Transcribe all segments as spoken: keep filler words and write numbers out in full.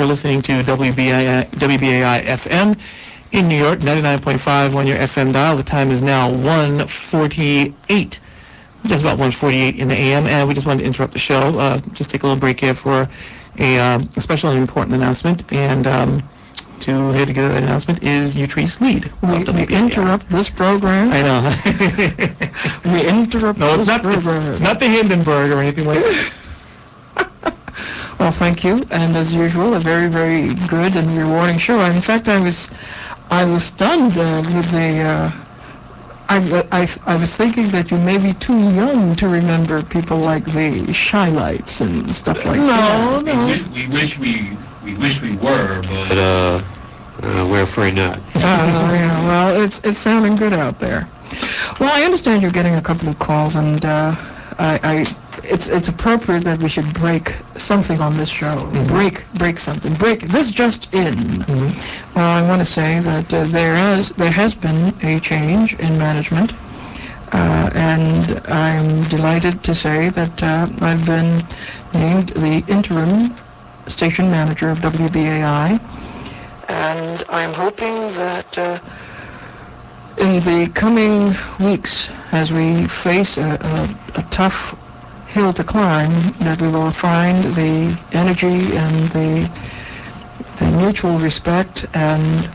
you're listening to W B A I, W B A I F M in New York, ninety-nine point five on your F M dial. The time is now one forty-eight, just about one forty-eight in the A M, and we just wanted to interrupt the show, uh, just take a little break here for a, um, a special and important announcement, and um, to here to get that announcement is Utrice Lead. We, we interrupt this program. I know. we interrupt no, this it's not, program. It's, it's not the Hindenburg or anything like that. Well, thank you, and as usual, a very, very good and rewarding show. In fact, I was, I was stunned uh, with the. Uh, I, I, I was thinking that you may be too young to remember people like the Shylights and stuff like no, that. No, no. We, we wish we we wish we were, but uh, uh, we're afraid not. uh, yeah, well, it's it's sounding good out there. Well, I understand you're getting a couple of calls, and uh, I, I it's it's appropriate that we should break something on this show. Mm-hmm. Break break something. Break this just in. Mm-hmm. Well, I want to say that uh, there has there has been a change in management, uh, and I'm delighted to say that uh, I've been named the interim station manager of W B A I, and I'm hoping that uh, in the coming weeks, as we face a, a, a tough hill to climb, that we will find the energy and the the mutual respect and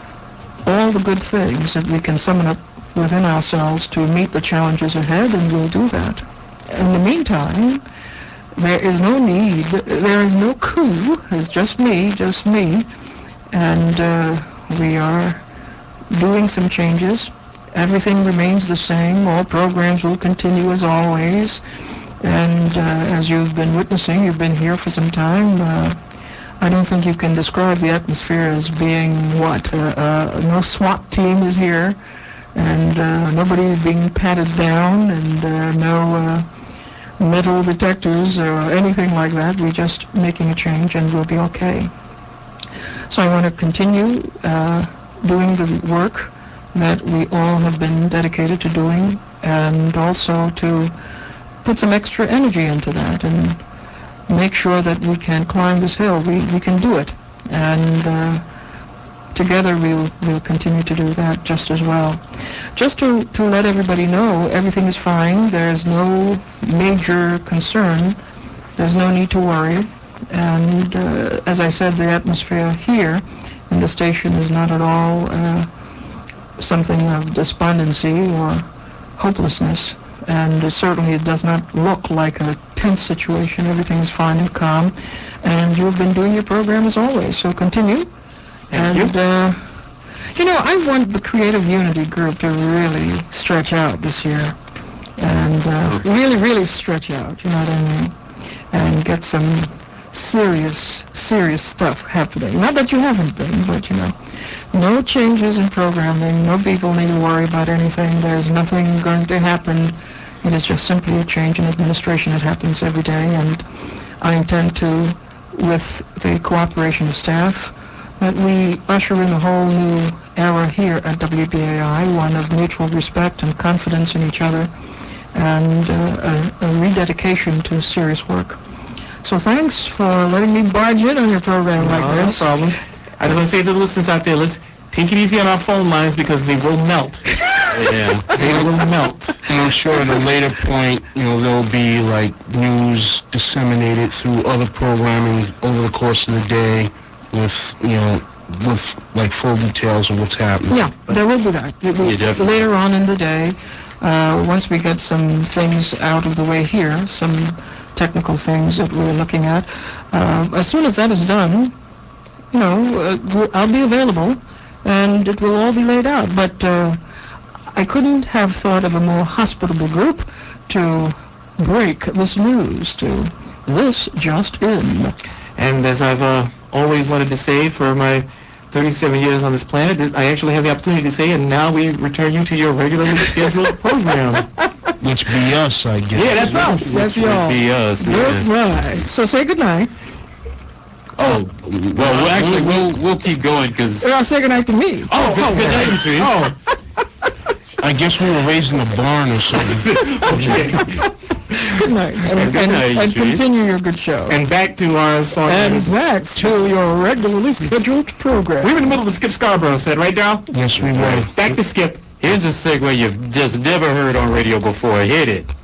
all the good things that we can summon up within ourselves to meet the challenges ahead, and we'll do that. In the meantime, there is no need, there is no coup, it's just me, just me, and uh, we are doing some changes. Everything remains the same, all programs will continue as always, and uh, as you've been witnessing, you've been here for some time, uh, I don't think you can describe the atmosphere as being what, uh, uh, no SWAT team is here, and uh, nobody's being patted down, and uh, no uh, metal detectors or anything like that. We're just making a change, and we'll be okay. So I want to continue uh, doing the work that we all have been dedicated to doing, and also to put some extra energy into that and make sure that we can climb this hill. We we can do it, and uh, together we'll we'll continue to do that just as well. Just to, to let everybody know, everything is fine. There's no major concern. There's no need to worry. And uh, as I said, the atmosphere here in the station is not at all uh, something of despondency or hopelessness. And it certainly it does not look like a tense situation. Everything is fine and calm. And you've been doing your program as always, so continue. Thank and, you. Uh, you know, I want the Creative Unity group to really stretch out this year. And uh, really, really stretch out, you know what I mean? And get some serious, serious stuff happening. Not that you haven't been, but, you know, no changes in programming. No people need to worry about anything. There's nothing going to happen. It is just simply a change in administration that happens every day. And I intend to, with the cooperation of staff, that we usher in a whole new era here at W B A I, one of mutual respect and confidence in each other, and uh, a, a rededication to serious work. So thanks for letting me barge in on your program no, like this. No problem. I just want to say to the listeners out there, let's take it easy on our phone lines because they will melt. Yeah. They will melt. And I'm sure at a later point, you know, there'll be like news disseminated through other programming over the course of the day with, you know, with like full details of what's happening. Yeah, there will be that. It will, Yeah, later on in the day, uh, once we get some things out of the way here, some technical things that we're looking at, uh, as soon as that is done, you know, uh, we'll, I'll be available, and it will all be laid out. But uh, I couldn't have thought of a more hospitable group to break this news to. This just in. And as I've uh, always wanted to say for my thirty-seven years on this planet, I actually have the opportunity to say, and now we return you to your regularly scheduled program. Which be us, I guess. Yeah, that's us. That's Which y'all. would be us. Good Yeah. right. So say good night. Oh, well, we'll actually, we'll we'll keep going because. Well, say good night to me. Oh, good, good night to you. Oh, I guess we were raised in a barn or something. Okay. Good night. And, Good and, night, and Chief. continue your good show. And back to our song. And back to your regularly scheduled program. We were in the middle of the Skip Scarborough set, right, Darryl? Yes, we were. Back to Skip. Here's a segue you've just never heard on radio before. Hit it.